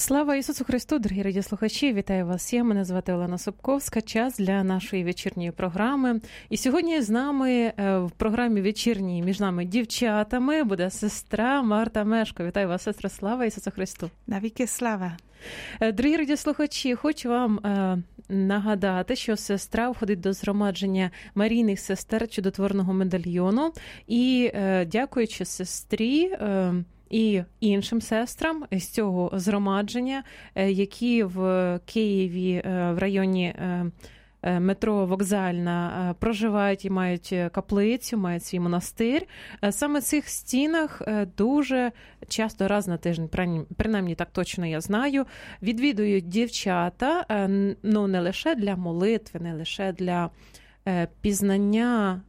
Слава Ісусу Христу, дорогі радіослухачі! Вітаю вас! Мене звати Олена Собковська. Час для нашої вечірньої програми. І сьогодні з нами в програмі вечірній між нами дівчатами буде сестра Марта Мешко. Вітаю вас, сестра! Слава Ісусу Христу! Навіки слава! Дорогі радіослухачі, хочу вам нагадати, що сестра входить до згромадження Марійних сестер чудотворного медальйону. І дякуючи сестрі і іншим сестрам з цього згромадження, які в Києві в районі метро Вокзальна проживають і мають каплицю, мають свій монастир. Саме в цих стінах дуже часто, раз на тиждень, принаймні так точно я знаю, відвідують дівчата, ну не лише для молитви, не лише для пізнання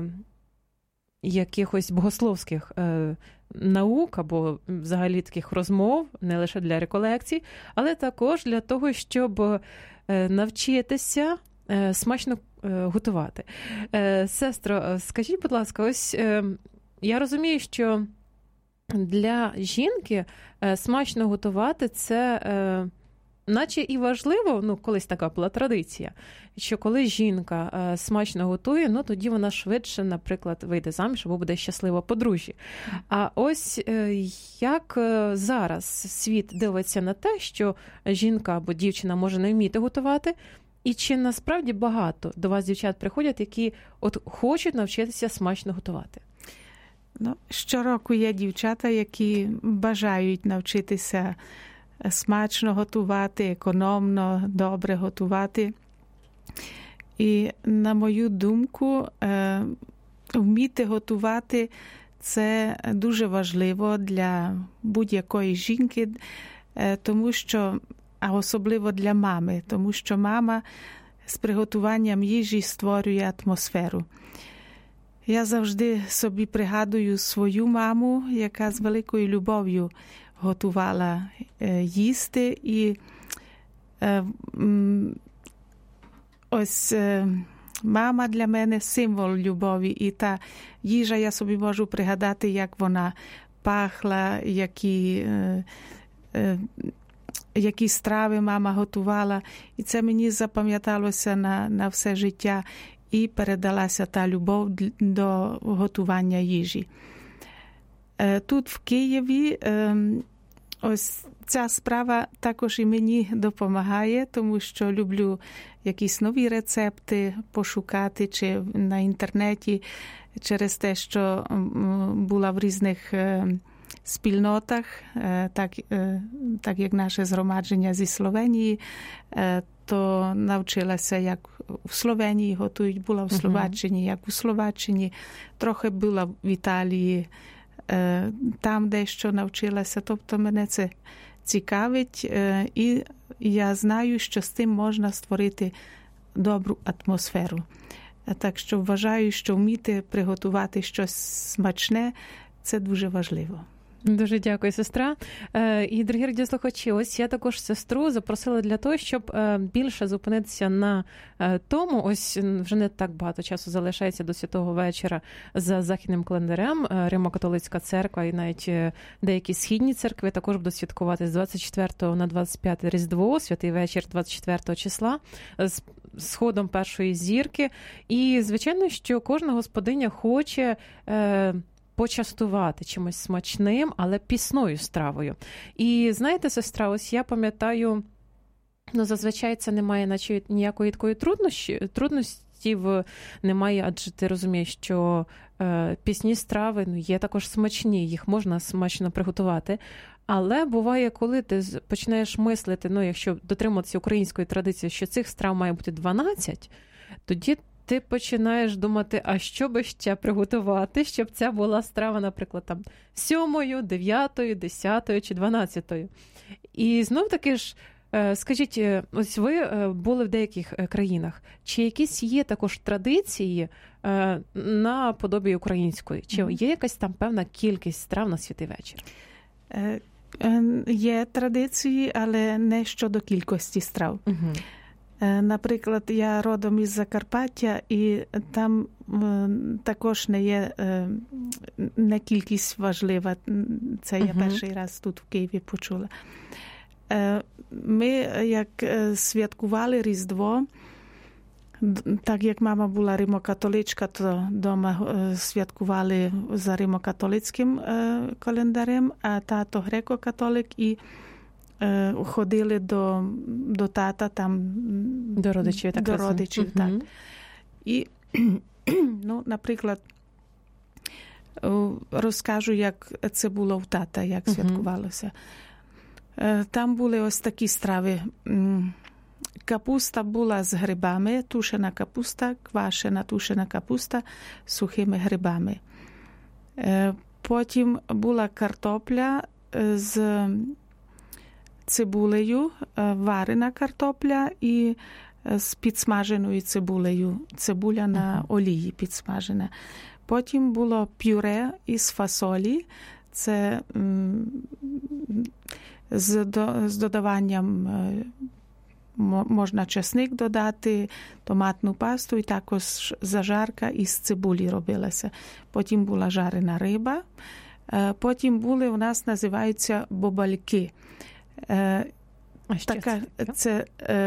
якихось богословських наук або взагалі таких розмов, не лише для реколекцій, але також для того, щоб навчитися смачно готувати. Сестро, скажіть, будь ласка, ось я розумію, що для жінки смачно готувати – це наче і важливо, ну, колись така була традиція, що коли жінка смачно готує, ну, тоді вона швидше, наприклад, вийде заміж або буде щаслива подружжя. А ось як зараз світ дивиться на те, що жінка або дівчина може не вміти готувати, і чи насправді багато до вас дівчат приходять, які от хочуть навчитися смачно готувати? Ну, щороку є дівчата, які бажають навчитися смачно готувати, економно, добре готувати. І, на мою думку, вміти готувати – це дуже важливо для будь-якої жінки, тому що, а особливо для мами, тому що мама з приготуванням їжі створює атмосферу. Я завжди собі пригадую свою маму, яка з великою любов'ю готувала їсти. І ось мама для мене символ любові. І та їжа, я собі можу пригадати, як вона пахла, які страви мама готувала. І це мені запам'яталося на все життя. І передалася та любов до готування їжі. Тут в Києві ось ця справа також і мені допомагає, тому що люблю якісь нові рецепти пошукати чи на інтернеті через те, що була в різних спільнотах, так як наше згромадження зі Словенії, то навчилася, як в Словенії готують, була в Словаччині, як у Словаччині, трохи була в Італії, там дещо навчилася. Тобто мене це цікавить, і я знаю, що з тим можна створити добру атмосферу. Так що вважаю, що вміти приготувати щось смачне – це дуже важливо. Дуже дякую, сестра. І, дорогі радіослухачі, ось я також сестру запросила для того, щоб більше зупинитися на тому, ось вже не так багато часу залишається до Святого вечора за західним календарем. Римо-католицька церква і навіть деякі східні церкви також будуть святкувати з 24 на 25 Різдво, Святий вечір 24 числа, з сходом першої зірки. І, звичайно, що кожна господиня хоче почастувати чимось смачним, але пісною стравою. І знаєте, сестра, ось я пам'ятаю, ну, зазвичай це немає наче ніякої такої трудності немає, адже ти розумієш, що пісні страви, ну, є також смачні, їх можна смачно приготувати. Але буває, коли ти починаєш мислити, ну, якщо дотримуватися української традиції, що цих страв має бути 12, тоді ти починаєш думати, а що би ще приготувати, щоб ця була страва, наприклад, там 7, 9, 10 чи 12. І знов-таки ж, скажіть, ось ви були в деяких країнах, чи якісь є також традиції на подобі української? Чи є якась там певна кількість страв на Святий вечір? Є традиції, але не щодо кількості страв. Наприклад, я родом із Закарпаття, і там також не кількість важлива. Це я перший раз тут в Києві почула. Ми, як святкували Різдво, так як мама була римокатоличка, то вдома святкували за римокатолицьким календарем, а тато греко-католик, і ходили до тата, там, до родичів, так. До родичів, так. І, ну, наприклад, розкажу, як це було в тата, як святкувалося. Там були ось такі страви. Капуста була з грибами, тушена капуста, квашена тушена капуста з сухими грибами. Потім була картопля з цибулею, варена картопля і з підсмаженою цибулею. Цибуля на олії підсмажена. Потім було пюре із фасолі. Це з додаванням можна чесник додати, томатну пасту, і також зажарка із цибулі робилася. Потім була жарена риба. Потім були, у нас називаються бобальки. Це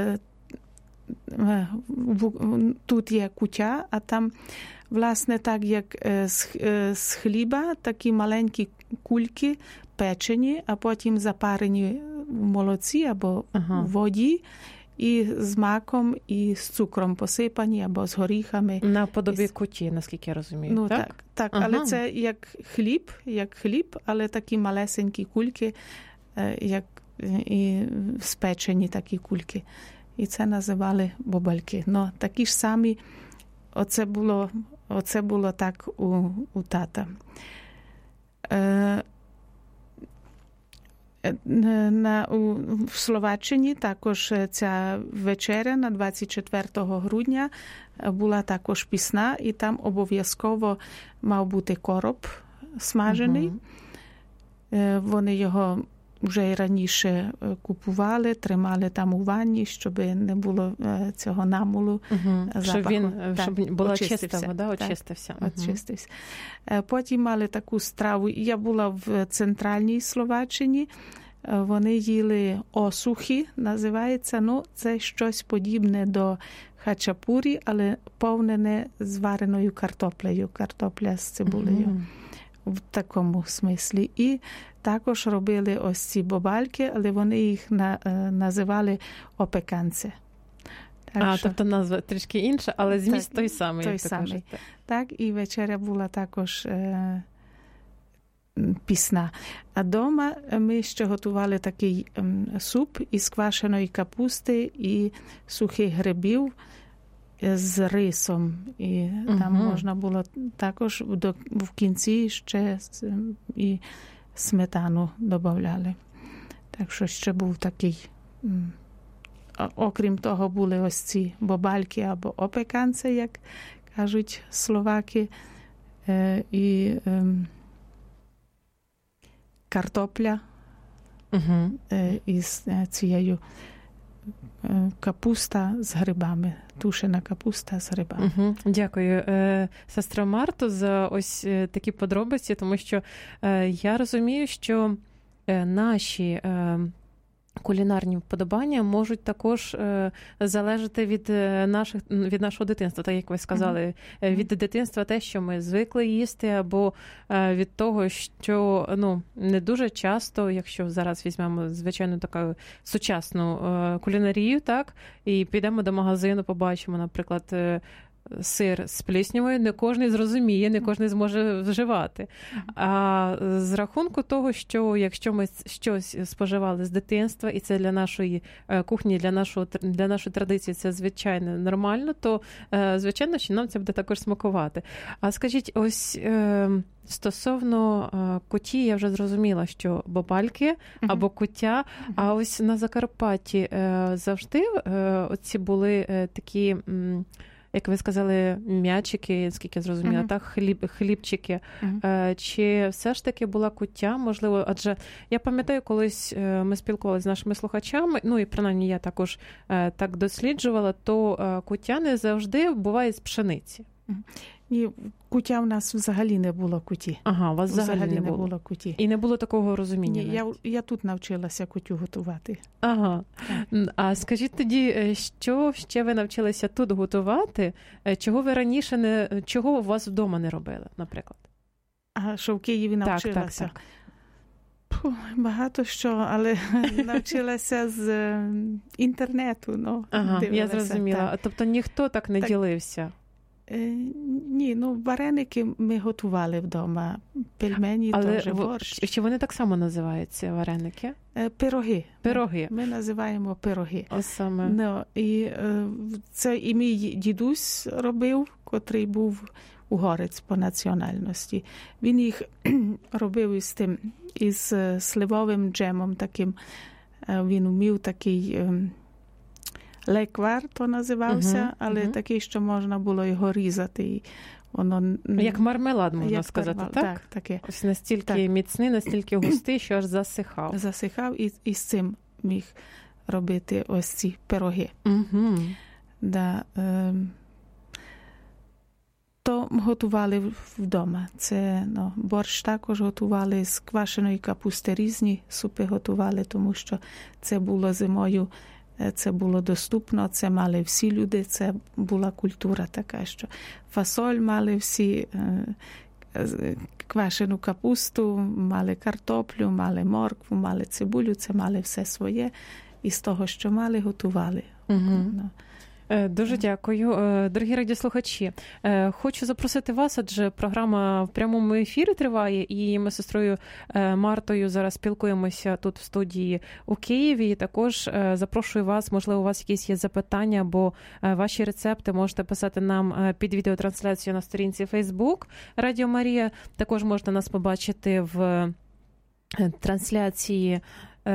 тут є куття, а там, власне, так як з хліба, такі маленькі кульки печені, а потім запарені в молоці або в воді, і з маком, і з цукром посипані, або з горіхами. Наподобі куті, наскільки я розумію, ну, так? Так, але це як хліб, але такі малесенькі кульки, як і спечені такі кульки. І це називали бобальки. Ну, такі ж самі, оце було так у тата. В Словаччині також ця вечеря на 24 грудня була також пісна, і там обов'язково мав бути короб смажений. Вони його вже й раніше купували, тримали там у ванні, щоб не було цього намулу, запаху. Щоб була чиста вода, очистився. Очистився. Потім мали таку страву. Я була в центральній Словаччині. Вони їли осухи, називається. Ну, це щось подібне до хачапурі, але повнене з вареною картоплею. Картопля з цибулею. В такому смислі. І також робили ось ці бобальки, але вони їх називали опеканце. Тобто назва трішки інша, але зміст той самий. Той самий. Так, і вечеря була також пісна. А вдома ми ще готували такий суп із квашеної капусти і сухих грибів з рисом. І там можна було також в кінці ще і сметану додавали. Так що ще був такий. Окрім того, були ось ці бобальки або опеканце, як кажуть словаки, і картопля із цією капуста з грибами, тушена капуста з грибами. Дякую, сестра Марто, за ось такі подробиці, тому що я розумію, що наші кулінарні вподобання можуть також залежати від нашого дитинства, так як ви сказали, від дитинства те, що ми звикли їсти, або від того, що не дуже часто, якщо зараз візьмемо звичайно таку сучасну кулінарію, так, і підемо до магазину, побачимо, наприклад, сир з пліснявою, не кожен зрозуміє, не кожен зможе вживати. А з рахунку того, що якщо ми щось споживали з дитинства, і це для нашої кухні, для нашої традиції це звичайно нормально, то звичайно, що нам це буде також смакувати. А скажіть, ось стосовно куті, я вже зрозуміла, що бобальки або куття, а ось на Закарпатті завжди оці були такі, як ви сказали, м'ячики, скільки я зрозуміла, так, хлібчики. Чи все ж таки була куття, можливо? Адже я пам'ятаю, колись ми спілкувалися з нашими слухачами, ну і принаймні я також так досліджувала, то куття не завжди буває з пшениці. Ні, куття в нас взагалі не було куті. Ага, у вас взагалі не було куті. І не було такого розуміння? Ні, я тут навчилася кутю готувати. Ага. А скажіть тоді, що ще ви навчилися тут готувати? Чого ви раніше чого у вас вдома не робили, наприклад? А що в Києві навчилася? Так. Багато що, але навчилася з інтернету. Ага, дивилася, я зрозуміла. Так. Тобто ніхто так не ділився? Ні, вареники ми готували вдома. Пельмені, теж борщ. Чи вони так само називаються, вареники? Пироги. Пироги. Ми називаємо пироги. Саме. І це і мій дідусь робив, котрий був угорець по національності. Він їх робив із сливовим джемом таким. Він вмів такий леквар, то називався, але такий, що можна було його різати. І воно... Як мармелад, можна сказати, так? Так, таке. Ось настільки міцний, настільки густий, що аж засихав. Засихав і з цим міг робити ось ці пироги. Угу. Да, то готували вдома. Це борщ також готували, з квашеної капусти різні супи готували, тому що це було зимою, це було доступно, це мали всі люди, це була культура така, що фасоль мали всі, квашену капусту, мали картоплю, мали моркву, мали цибулю, це мали все своє, і з того, що мали, готували. Угу. Дуже дякую. Дорогі радіослухачі, хочу запросити вас, адже програма в прямому ефірі триває, і ми з сестрою Мартою зараз спілкуємося тут в студії у Києві. І також запрошую вас, можливо, у вас якісь є запитання, або ваші рецепти можете писати нам під відеотрансляцію на сторінці Facebook Радіо Марія. Також можете нас побачити в трансляції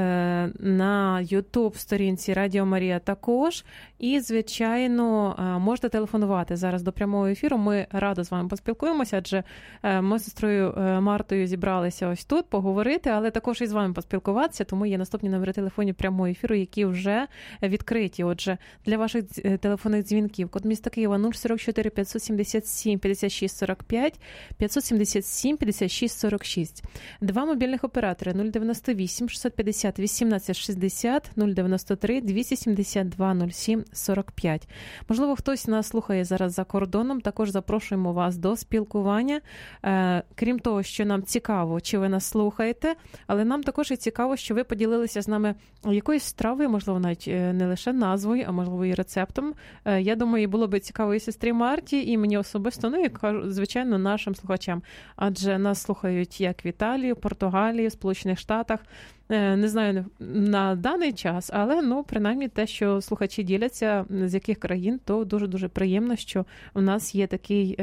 на YouTube-сторінці Радіо Марія також. І, звичайно, можете телефонувати зараз до прямого ефіру. Ми радо з вами поспілкуємося, адже ми з сестрою Мартою зібралися ось тут поговорити, але також і з вами поспілкуватися, тому є наступні номери телефонів прямого ефіру, які вже відкриті. Отже, для ваших телефонних дзвінків код міста Києва 044 577 56 45, 577 56 46. Два мобільних оператори 098 650 1860, 093 272 07 45. Можливо, хтось нас слухає зараз за кордоном, також запрошуємо вас до спілкування. Крім того, що нам цікаво, чи ви нас слухаєте, але нам також і цікаво, що ви поділилися з нами якоюсь стравою, можливо, навіть не лише назвою, а можливо і рецептом. Я думаю, було би цікаво і сестрі Марті, і мені особисто, і, звичайно, нашим слухачам. Адже нас слухають як в Італії, Португалії, Сполучених Штатах. Не знаю на даний час, але, принаймні, те, що слухачі діляться, з яких країн, то дуже-дуже приємно, що у нас є такий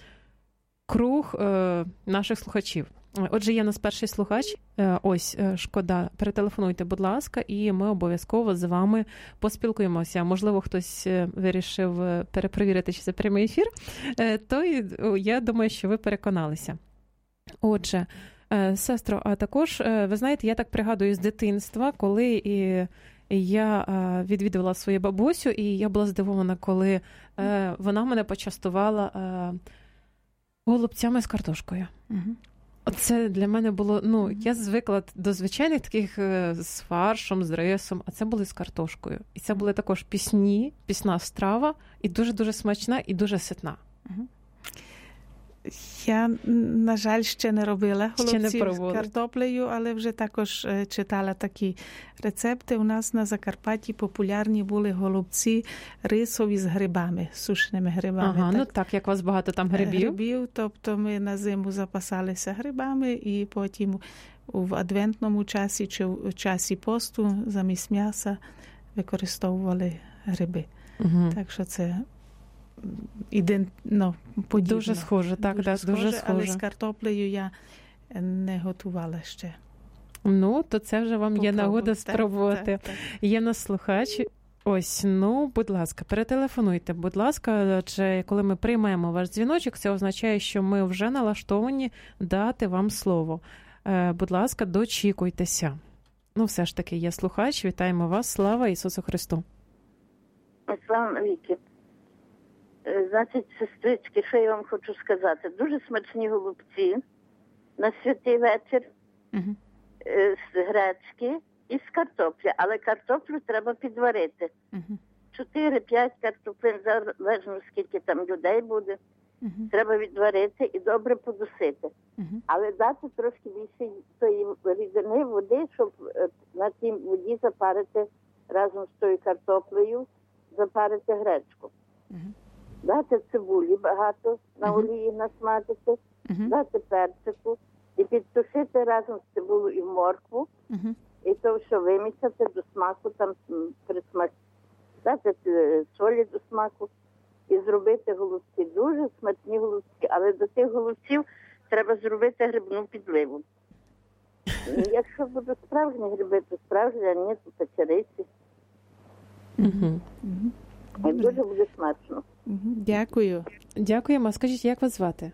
круг наших слухачів. Отже, є у нас перший слухач. Ось, шкода, перетелефонуйте, будь ласка, і ми обов'язково з вами поспілкуємося. Можливо, хтось вирішив перепровірити, чи це прямий ефір, то я думаю, що ви переконалися. Отже, сестро, а також, ви знаєте, я так пригадую з дитинства, коли я відвідувала свою бабусю, і я була здивована, коли вона мене почастувала голубцями з картошкою. Це для мене було, я звикла до звичайних таких з фаршем, з рисом, а це були з картошкою. І це були також пісна страва, і дуже-дуже смачна, і дуже ситна. Я, на жаль, ще не робила голубців з картоплею, але вже також читала такі рецепти. У нас на Закарпатті популярні були голубці рисові з грибами, сушеними грибами. Ага, так, як у вас багато там грибів. Тобто ми на зиму запасалися грибами і потім в адвентному часі чи в часі посту замість м'яса використовували гриби. Угу. Так що це... подібно. Дуже схоже, так, дуже схоже. Але з картоплею я не готувала ще. То це вже вам є нагода спробувати. Так. Є нас слухач. Ось, будь ласка, перетелефонуйте, будь ласка, адже коли ми приймемо ваш дзвіночок, це означає, що ми вже налаштовані дати вам слово. Будь ласка, дочікуйтеся. Все ж таки, є слухач, вітаємо вас, слава Ісусу Христу. Слава навіки. Значить, сестрички, що я вам хочу сказати? Дуже смачні голубці на святий вечір, з гречки і з картоплі. Але картоплю треба підварити. 4-5 картоплин, залежно скільки там людей буде. Треба відварити і добре подусити. Але дати трошки більше тої рідини води, щоб на тій воді запарити разом з тою картоплею, запарити гречку. Дати цибулі багато, на олії насмажити, дати перчику і підтушити разом з цибулею і моркву. І то все вимішати до смаку, там присмак, дати солі до смаку і зробити голубці. Дуже смачні голубці, але до тих голубців треба зробити грибну підливу. Якщо будуть справжні гриби, то справжні, а ні, то печериці. І дуже буде смачно. Дякую. Дякуємо. Скажіть, як вас звати?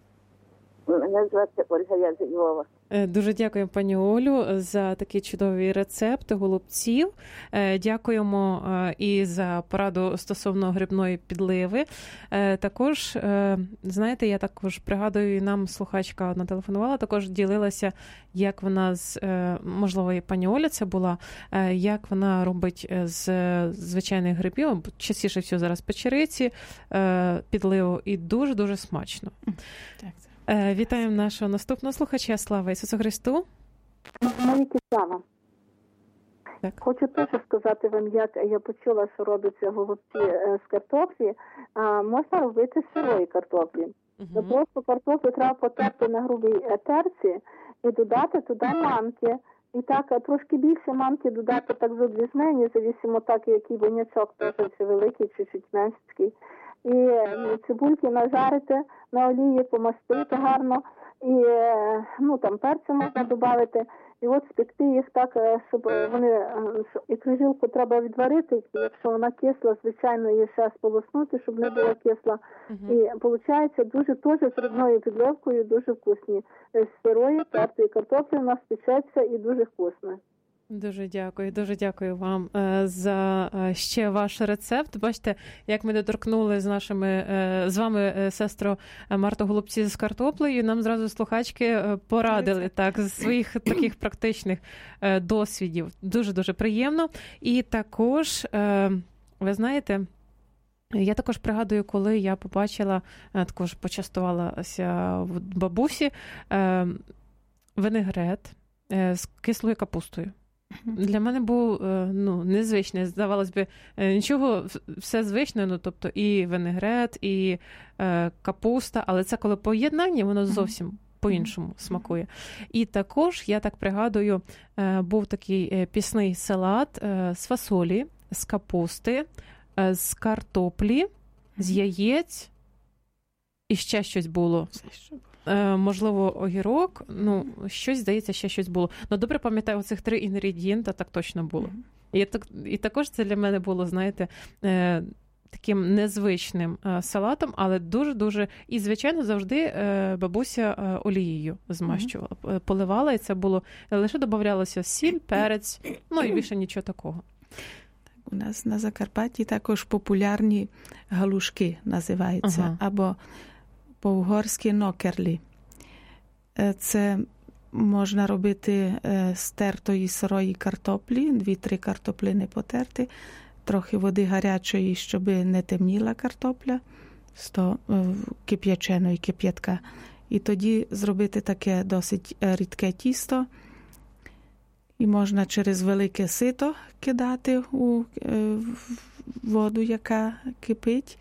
Мене звати Ольга, я з Львова. Дуже дякуємо, пані Олю, за такий чудовий рецепт голубців. Дякуємо і за пораду стосовно грибної підливи. Також, знаєте, я також пригадую, нам слухачка одна телефонувала, також ділилася, як вона можливо, і пані Оля це була, як вона робить з звичайних грибів, частіше всього зараз печериці, підливу, і дуже-дуже смачно. Так. Вітаємо нашого наступного слухача. Слава Ісусу Христу. Навіки слава. Так. Хочу теж сказати вам, як я почула, що робиться голубці з картоплі. Можна робити з сирої картоплі. Просто картоплю треба потерти на грубій терці і додати туди манки. І так, трошки більше манки додати так зо 2 жмені, завісимо так, який винячок, теж чи великий, чи чуть менший. І цибульки нажарити, на олії помастити гарно, і там перцю можна додати, і от спекти їх так, щоб вони, і крижілку треба відварити, якщо вона кисла, звичайно, її ще сполоснути, щоб не була кисла. І виходить дуже теж з рибною підливкою дуже вкусні. З сирої, тертої картоплі у нас печеться і дуже вкусно. Дуже дякую вам за ще ваш рецепт. Бачите, як ми доторкнули з вами, сестро Марто, голубці з картоплею, нам зразу слухачки порадили так з своїх таких практичних досвідів. Дуже приємно. І також, ви знаєте, я також пригадую, коли я побачила, також почастувалася в бабусі, винегрет з кислою капустою. Для мене був незвичний, здавалось би, нічого, все звичне, тобто і винегрет, і капуста, але це коли поєднання, воно зовсім по-іншому смакує. І також, я так пригадую, був такий пісний салат з фасолі, з капусти, з картоплі, з яєць, і ще щось було. Можливо, огірок, щось, здається, ще щось було. Добре пам'ятаю, оцих 3 інгредієнта так точно було. І також це для мене було, знаєте, таким незвичним салатом, але дуже-дуже, і, звичайно, завжди бабуся олією змащувала, поливала, і це було, лише додавалося сіль, перець, і більше нічого такого. У нас на Закарпатті також популярні галушки називаються, або по-угорськи нокерлі. Це можна робити з тертої сирої картоплі, 2-3 картоплини потерти, трохи води гарячої, щоб не темніла картопля, кип'яченої кип'ятка. І тоді зробити таке досить рідке тісто. І можна через велике сито кидати у воду, яка кипить.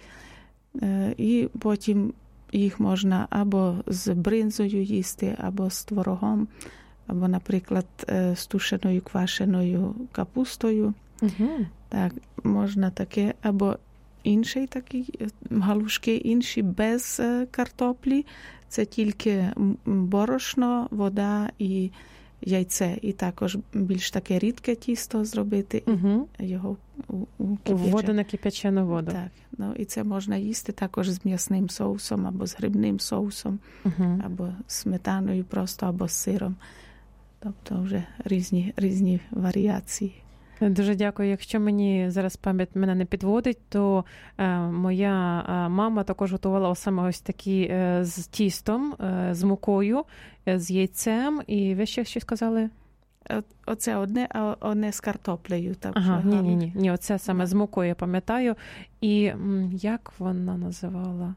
І потім їх можна або з бринзою їсти, або з творогом, або, наприклад, з тушеною квашеною капустою. Так, можна таке, або інший такий, галушки інші без картоплі. Це тільки борошно, вода і яйце. І також більш таке рідке тісто зробити, і його у воду на кип'ячену воду. Так, і це можна їсти також з м'ясним соусом, або з грибним соусом, або з сметаною просто, або з сиром. Тобто вже різні варіації. Дуже дякую. Якщо мені зараз пам'ять мене не підводить, то моя мама також готувала саме ось такі з тістом, з мукою, з яйцем. І ви ще щось сказали? Оце одне, а одне з картоплею. Так, ага, ні, оце саме з мукою, я пам'ятаю. І як вона називала?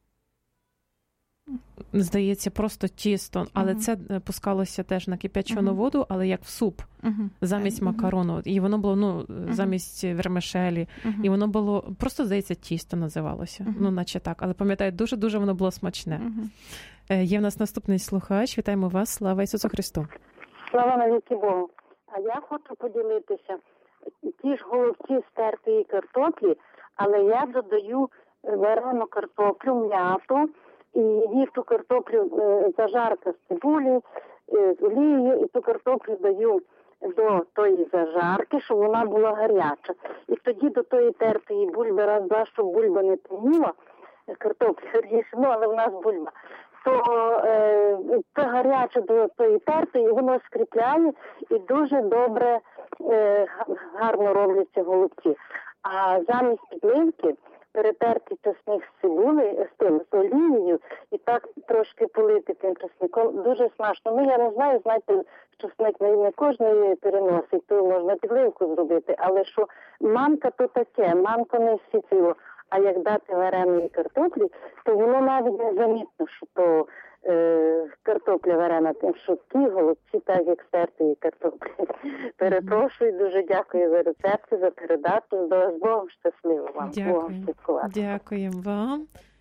Здається, просто тісто, але це пускалося теж на кип'ячену воду, але як в суп, замість макарону. І воно було, замість вермишелі. І воно було, просто, здається, тісто називалося. Наче так. Але пам'ятаю, дуже-дуже воно було смачне. Є в нас наступний слухач. Вітаємо вас. Слава Ісусу Христу. Слава навіки Богу. А я хочу поділитися. Ті ж голубці з тертої картоплі, але я додаю варену картоплю, м'яту, і їх ту картоплю зажарка з цибулі, з олією, і ту картоплю даю до тої зажарки, щоб вона була гаряча. І тоді до тої тертої бульби, раз-два, щоб бульба не темніла, картопля гарніше, але в нас бульба, то гаряче до тої тертої, воно скріпляє і дуже добре, гарно робляться голубці. А замість підливки перетерти чесник з цибули, з олією, і так трошки полити тим чесником. Дуже смачно. Я не знаю, знаєте, чесник не кожен переносить, то можна підливку зробити, але що манка то таке, манка не всі ціло. А як дати вареної картоплі, то воно навіть не замітно, що то картопля варена, тим, що ті голубці, так як з тертої картоплі. Перепрошую, дуже дякую за рецепти, за передачу. З Богом щасливо вам. Дякуємо вам.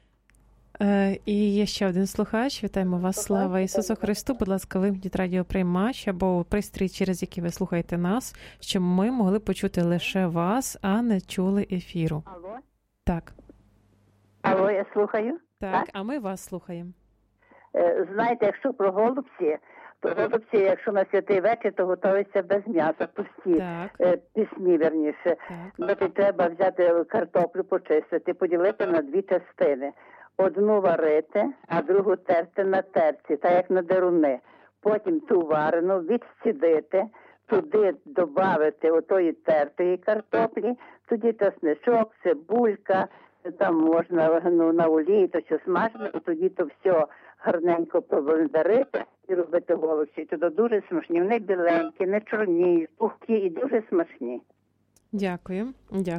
І є ще один слухач. Вітаємо вас. Слава Ісусу Христу. Будь ласка, вимкніть радіоприймач або пристрій, через який ви слухаєте нас, щоб ми могли почути лише вас, а не чули ефіру. Алло? Так. Алло, я слухаю. Так, а ми вас слухаємо. Знаєте, якщо про голубці, то голубці, якщо на святий вечір, то готуються без м'яса, пусті, пісні, верніше. Тобто треба взяти картоплю, почистити, поділити на дві частини. Одну варити, а другу терти на терці, так як на деруни. Потім ту варену відсідити, туди додати отої тертої картоплі, тоді чесничок, цибулька, там можна на олії, то що смажено, і тоді то все гарненько поблендарити і робити голубці. То дуже смачні. Вони біленькі, не чорні, пухкі і дуже смачні. Дякую.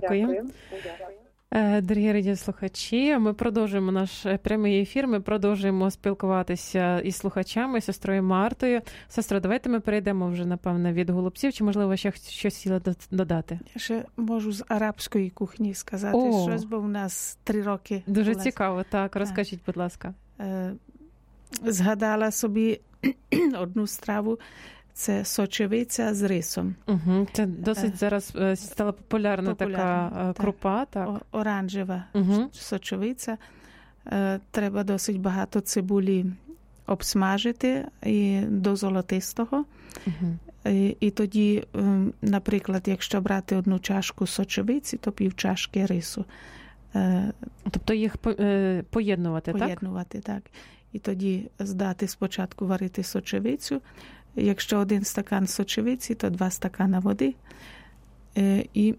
Дорогі радіослухачі, ми продовжуємо наш прямий ефір, ми продовжуємо спілкуватися із слухачами, сестрою Мартою. Сестро, давайте ми перейдемо вже, напевно, від голубців, чи, можливо, ще щось хотіла додати? Я ще можу з арабської кухні сказати щось, бо в нас 3 роки. Дуже цікаво, так, розкажіть, будь ласка. Згадала собі одну страву, це сочевиця з рисом. Це досить зараз стала популярна така крупа. Так. Оранжева сочевиця. Треба досить багато цибулі обсмажити до золотистого. І тоді, наприклад, якщо брати 1 чашку сочевиці, то пів чашки рису. Тобто їх поєднувати, так? Поєднувати, так. І тоді здати спочатку варити сочевицю. Якщо 1 стакан сочевиці, то 2 стакана води. І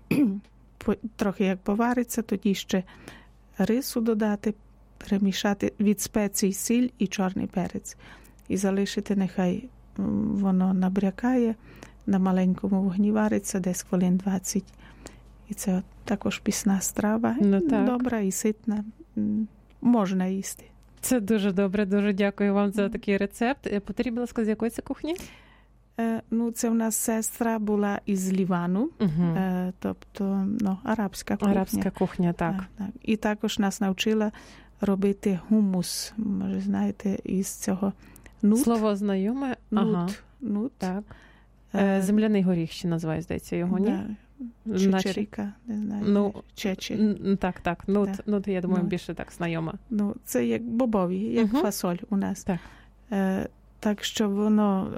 трохи як повариться, тоді ще рису додати, перемішати від спецій сіль і чорний перець. І залишити, нехай воно набрякає, на маленькому вогні вариться, десь хвилин 20. І це також пісна страва, добра і ситна, можна їсти. Це дуже добре, дуже дякую вам за такий рецепт. Повторіть, будь ласка, з якої це кухні? Це в нас сестра була із Лівану, тобто арабська кухня. Арабська кухня, так. І також нас навчила робити гумус, може знаєте, із цього нут. Слово знайоме? Нут. Так. Земляний горіх ще називає, здається, його, ні? Чечеріка, не знаю, чечі. Так, нут, я думаю, більше так знайома. Це як бобові, як фасоль у нас. Так. Так що воно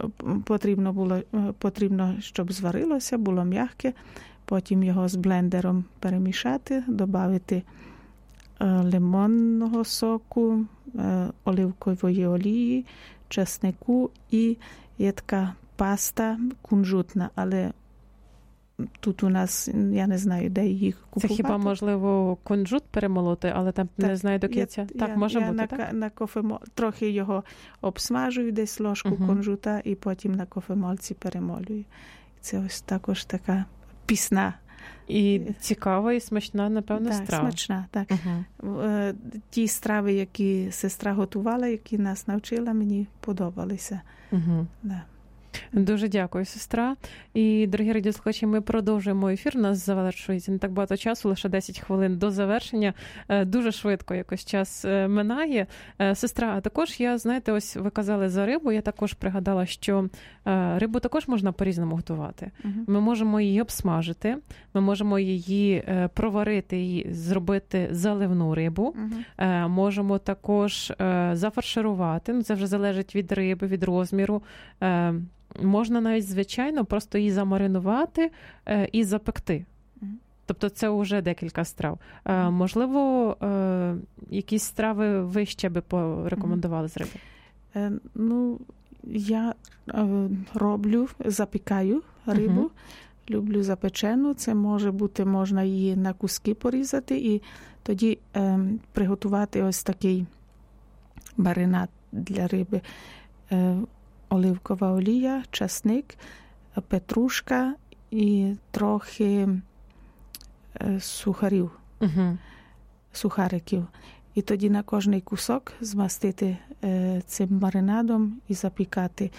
потрібно, щоб зварилося, було м'яке, потім його з блендером перемішати, додати лимонного соку, оливкової олії, чеснику і є така паста кунжутна, але тут у нас, я не знаю, де їх купувати. Це хіба, можливо, кунжут перемолоти, але там так, не знаю до кінця. Так, може бути, так? На трохи його обсмажую, десь ложку кунжута, і потім на кофемолці перемолюю. Це ось також така пісна. І цікава, і смачна, напевно, так, страва. Смачна, так. Ті страви, які сестра готувала, які нас навчила, мені подобалися. Да. Дуже дякую, сестра. І, дорогі радіослухачі, ми продовжуємо ефір. У нас завершується не так багато часу, лише 10 хвилин до завершення. Дуже швидко якось час минає. Сестра, а також я, знаєте, ось ви казали за рибу, я також пригадала, що рибу також можна по-різному готувати. Ми можемо її обсмажити, ми можемо її проварити і зробити заливну рибу. Можемо також зафарширувати, ну це вже залежить від риби, від розміру. Можна навіть, звичайно, просто її замаринувати і запекти. Тобто це вже декілька страв. Можливо, якісь страви ви ще би порекомендували з риби? Ну, я запікаю рибу. Люблю запечену. Це може бути, можна її на куски порізати і тоді приготувати ось такий маринад для риби. Оливкова олія, часник, петрушка і трохи сухариків. І тоді на кожний кусок змастити цим маринадом і запікати.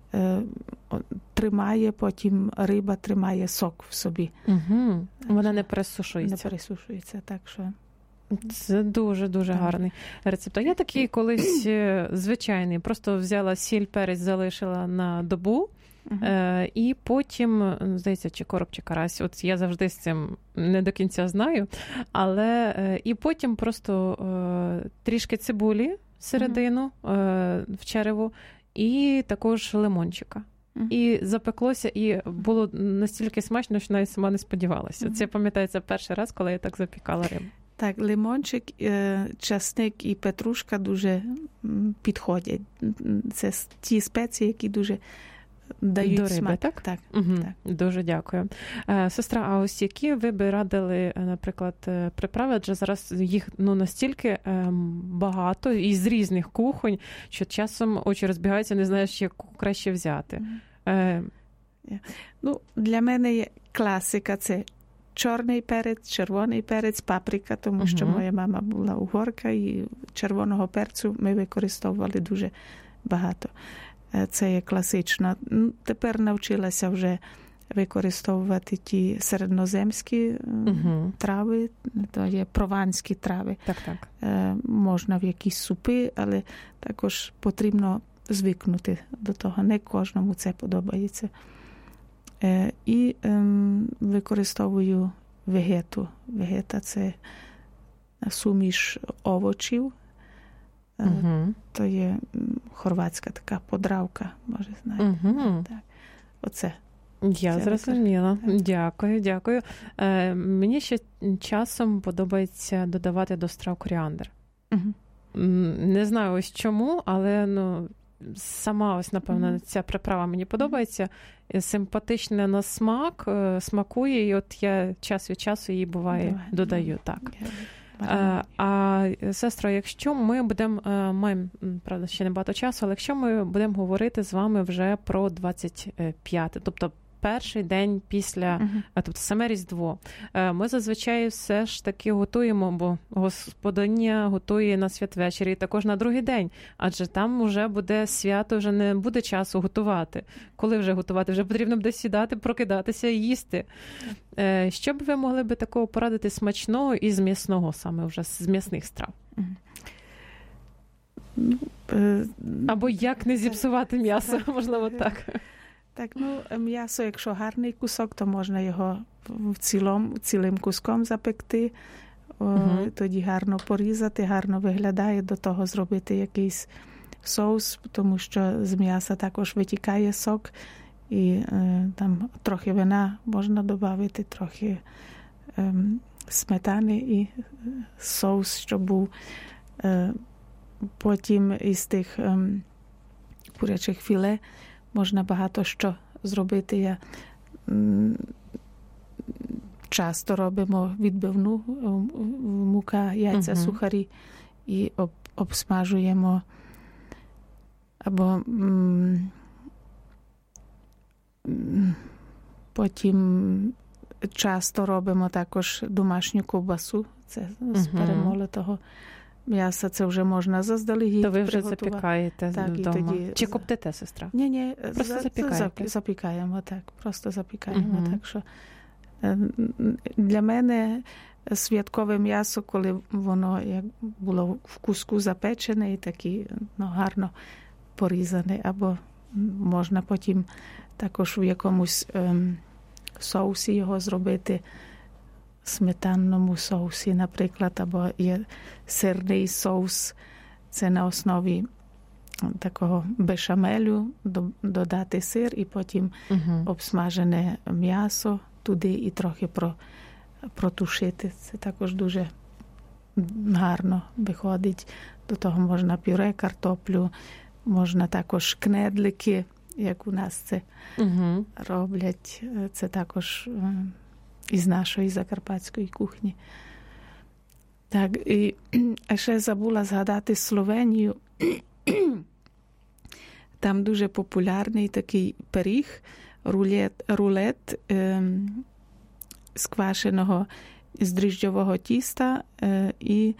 Тримає, потім риба тримає сок в собі. Вона не пересушується. Не пересушується, так що... Це дуже-дуже гарний рецепт. А я такий колись звичайний, просто взяла сіль, перець, залишила на добу, і потім, здається, чи короб, чи карась, от я завжди з цим не до кінця знаю, але і потім просто трішки цибулі всередину, в череву, і також лимончика. І запеклося, і було настільки смачно, що навіть сама не сподівалася. Це, пам'ятаю, це перший раз, коли я так запікала рибу. Так, лимончик, часник і петрушка дуже підходять. Це ті спеції, які дуже дають до риби, смак. Так? Так. Дуже дякую. Сестра, а ось які ви би радили, наприклад, приправи? Адже зараз їх настільки багато і з різних кухонь, що часом очі розбігаються, не знаєш, яку краще взяти. Для мене є класика – це чорний перець, червоний перець, паприка, тому що моя мама була угорка, і червоного перцю ми використовували дуже багато. Це є класично. Тепер навчилася вже використовувати ті середньоземські трави, то є прованські трави. Так. Можна в якісь супи, але також потрібно звикнути до того. Не кожному це подобається. І використовую вегету. Вегета – це суміш овочів. То є хорватська така подравка, може знаєте. Так. Оце. Я зрозуміла. Дякую. Мені ще часом подобається додавати до страв коріандр. Не знаю ось чому, але сама ось, напевно, ця приправа мені подобається. Симпатична на смак, смакує, і от я час від часу її, буває, додаю. Так. А, сестро, якщо ми будемо, маємо, правда, ще не багато часу, але якщо ми будемо говорити з вами вже про 25, тобто перший день після, тобто саме Різдво. Ми зазвичай все ж таки готуємо, бо господиня готує на святвечері і також на другий день, адже там вже буде свято, вже не буде часу готувати. Коли вже готувати? Вже потрібно буде сідати, прокидатися і їсти. Що б ви могли би такого порадити смачного і з м'ясного, саме вже з м'ясних страв? Або як не зіпсувати м'ясо, можливо, так. Так, м'ясо, якщо гарний кусок, то можна його цілим куском запекти, тоді гарно порізати, гарно виглядає, до того зробити якийсь соус, тому що з м'яса також витікає сок, і там трохи вина можна додати, трохи сметани і соус, щоб був. Потім із тих курячих філе можна багато що зробити. Я часто робимо відбивну, мука, яйця, сухарі і обсмажуємо. Або потім часто робимо також домашню ковбасу. Це з перемолотого м'яса. Це вже можна заздалегідь то ви вже приготувати. Запікаєте так, вдома? Тоді... Чи коптите, сестра? Ні, просто запікаєте? Запікаємо, так. Просто запікаємо. Так що для мене святкове м'ясо, коли воно як було в куску запечене і такі гарно порізане, або можна потім також в якомусь соусі його зробити, сметанному соусі, наприклад, або є сирний соус, це на основі такого бешамелю, додати сир і потім обсмажене м'ясо туди і трохи протушити. Це також дуже гарно виходить. До того можна пюре, картоплю, можна також кнедлики, як у нас це роблять. Це також із нашої закарпатської кухні. Так, і ще забула згадати Словенію. Там дуже популярний такий пиріг, рулет з квашеного, з дріжджового тіста і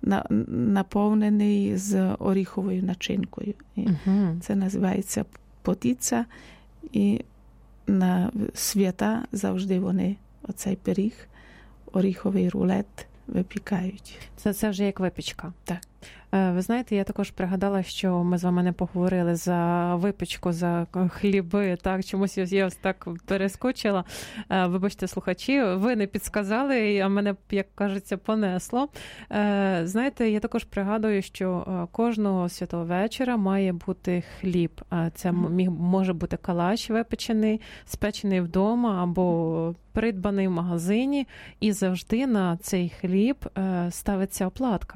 наповнений з оріховою начинкою. Це називається потіца. І на свята завжди вони оцей пиріг, оріховий рулет випікають. Це вже як випічка. Так. Ви знаєте, я також пригадала, що ми з вами не поговорили за випічку, за хліби, так, чомусь я ось так перескочила. Вибачте, слухачі, ви не підсказали, а мене, як кажеться, понесло. Знаєте, я також пригадую, що кожного святого вечора має бути хліб. Це може бути калач випечений, спечений вдома або придбаний в магазині, і завжди на цей хліб ставиться оплатка.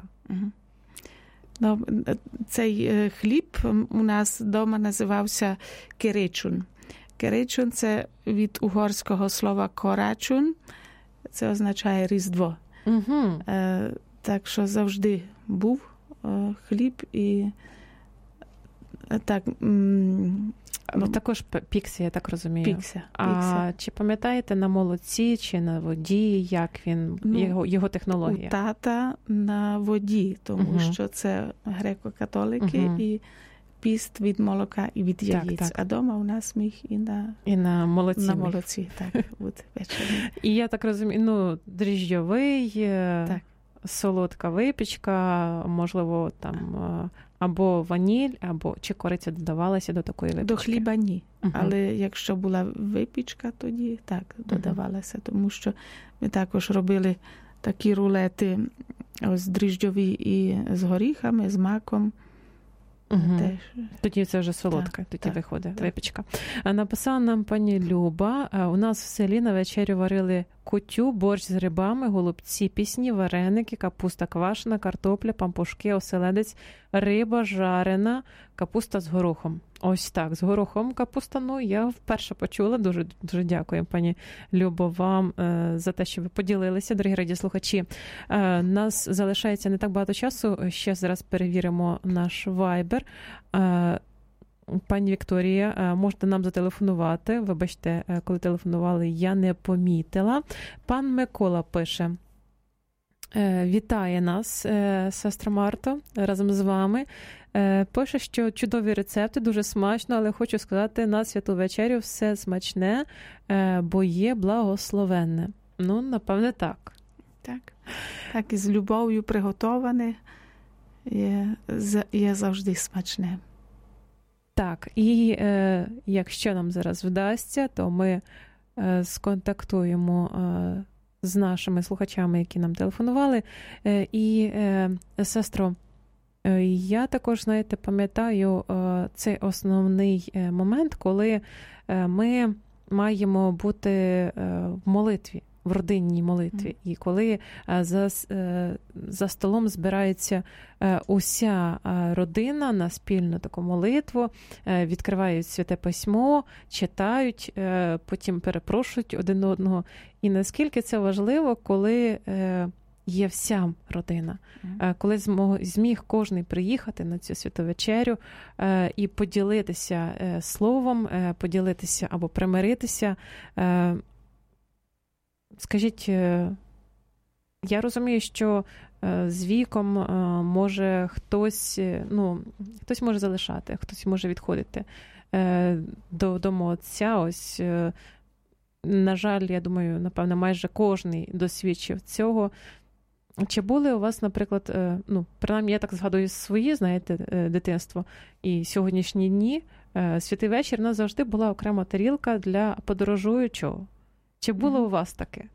Ну, цей хліб у нас вдома називався киричун. Киричун – це від угорського слова корачун. Це означає Різдво. Так що завжди був хліб і так... Також пікся, я так розумію. Пікся. А чи пам'ятаєте на молоці чи на воді, як він, його технологія? У тата на воді, тому що це греко-католики і піст від молока і від яєць. Так. А дома у нас міг і на молоці. На молоці, так, бути вечором. І я так розумію, дріжджовий, солодка випічка, можливо, там... Або ваніль, або чи кориця додавалася до такої випічки? До хліба ні. Але якщо була випічка, тоді так, додавалася. Тому що ми також робили такі рулети ось дріжджові і з горіхами, з маком. Теж. Тоді це вже солодка, тоді виходить випічка. Написала нам пані Люба, у нас в селі на вечерю варили кутю, борщ з грибами, голубці, пісні, вареники, капуста квашена, картопля, пампушки, оселедець, риба жарена, капуста з горохом. Ось так, з горохом капуста, я вперше почула. Дуже, дуже дякую, пані Любо, вам за те, що ви поділилися, дорогі радіослухачі. Нас залишається не так багато часу, ще зараз перевіримо наш Viber. Пані Вікторія, можете нам зателефонувати. Вибачте, коли телефонували, я не помітила. Пан Микола пише. Вітає нас, сестра Марто, разом з вами. Пише, що чудові рецепти, дуже смачно, але хочу сказати, на святу вечерю все смачне, бо є благословенне. Напевне, так. Так, і з любов'ю приготоване є завжди смачне. Так, і якщо нам зараз вдасться, то ми сконтактуємо з нашими слухачами, які нам телефонували. І, сестро, я також, знаєте, пам'ятаю цей основний момент, коли ми маємо бути в молитві. в родинній молитві. І коли за столом збирається уся родина на спільну таку молитву, відкривають Святе Письмо, читають, потім перепрошують один одного. І наскільки це важливо, коли є вся родина, коли зміг кожний приїхати на цю святу вечерю і поділитися словом, поділитися або примиритися. Скажіть, я розумію, що з віком може хтось може залишати, хтось може відходити до дому Отця. Ось, на жаль, я думаю, напевно, майже кожний досвідчив цього. Чи були у вас, наприклад, принаймні я так згадую своє, знаєте, дитинство і сьогоднішні дні, святий вечір, у нас завжди була окрема тарілка для подорожуючого. Чи було у вас таке?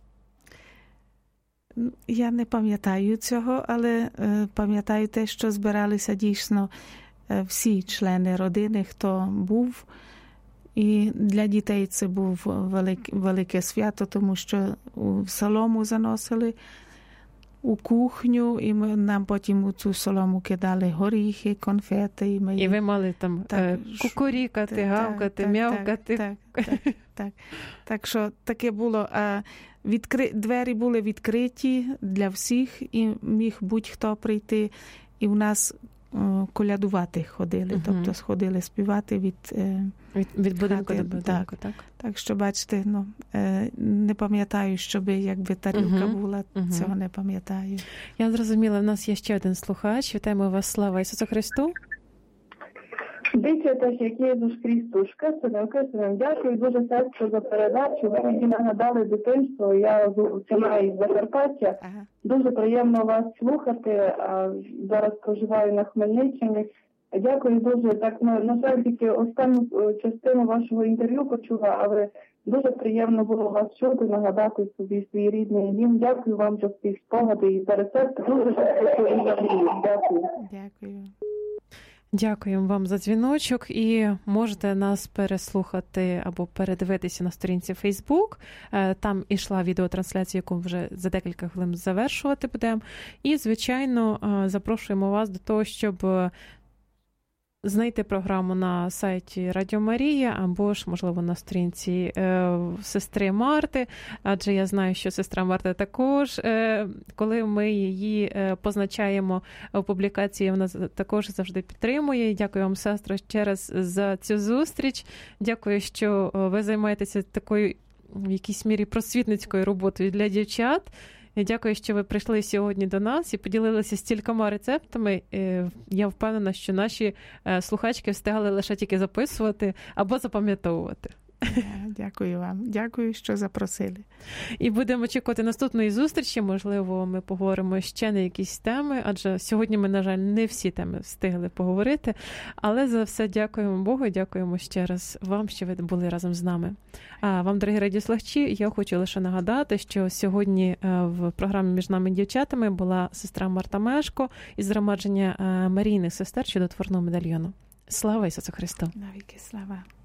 Я не пам'ятаю цього, але пам'ятаю те, що збиралися дійсно всі члени родини, хто був. І для дітей це був велике свято, тому що в солому заносили у кухню, і нам потім у цю солому кидали горіхи, конфети. І ви мали там кукурікати, гавкати, м'явкати. Так що таке було. Двері були відкриті для всіх, і міг будь-хто прийти. І в нас колядувати ходили, тобто сходили співати від будинку до будинку. Так що, бачите, не пам'ятаю, щоб якби тарілка була, цього не пам'ятаю. Я зрозуміла, в нас є ще один слухач. Вітаємо вас, слава Ісусу Христу! Дивіться, як Єсус Христос, Кисинем, дякую дуже сестро за передачу. Ви мені нагадали дитинство, я сама із Закарпаття. Дуже приємно вас слухати, зараз проживаю на Хмельниччині. Дякую дуже. Так, на жаль, тільки останню частину вашого інтерв'ю почула, але дуже приємно було вас чути, нагадати собі свій рідний дім. Дякую вам за всі спогади і за рецепт. Дуже дякую і за мрію. Дякую. Дякую. Дякуємо вам за дзвіночок, і можете нас переслухати або передивитися на сторінці Facebook. Там ішла відеотрансляція, яку вже за декілька хвилин завершувати будемо. І, звичайно, запрошуємо вас до того, щоб знайти програму на сайті Радіо Марія або ж, можливо, на сторінці сестри Марти, адже я знаю, що сестра Марта також, коли ми її позначаємо у публікації, вона також завжди підтримує. Дякую вам, сестро, ще раз за цю зустріч. Дякую, що ви займаєтеся такою, в якійсь мірі, просвітницькою роботою для дівчат. Дякую, що ви прийшли сьогодні до нас і поділилися стількома рецептами. Я впевнена, що наші слухачки встигали лише тільки записувати або запам'ятовувати. Дякую вам. Дякую, що запросили. І будемо очікувати наступної зустрічі. Можливо, ми поговоримо ще на якісь теми, адже сьогодні ми, на жаль, не всі теми встигли поговорити. Але за все дякуємо Богу і дякуємо ще раз вам, що ви були разом з нами. А вам, дорогі радіослухачі, я хочу лише нагадати, що сьогодні в програмі «Між нами дівчатами» була сестра Марта Мешко із згромадження Марійних сестер чудотворного медальйону. Слава Ісусу Христу! Навіки слава!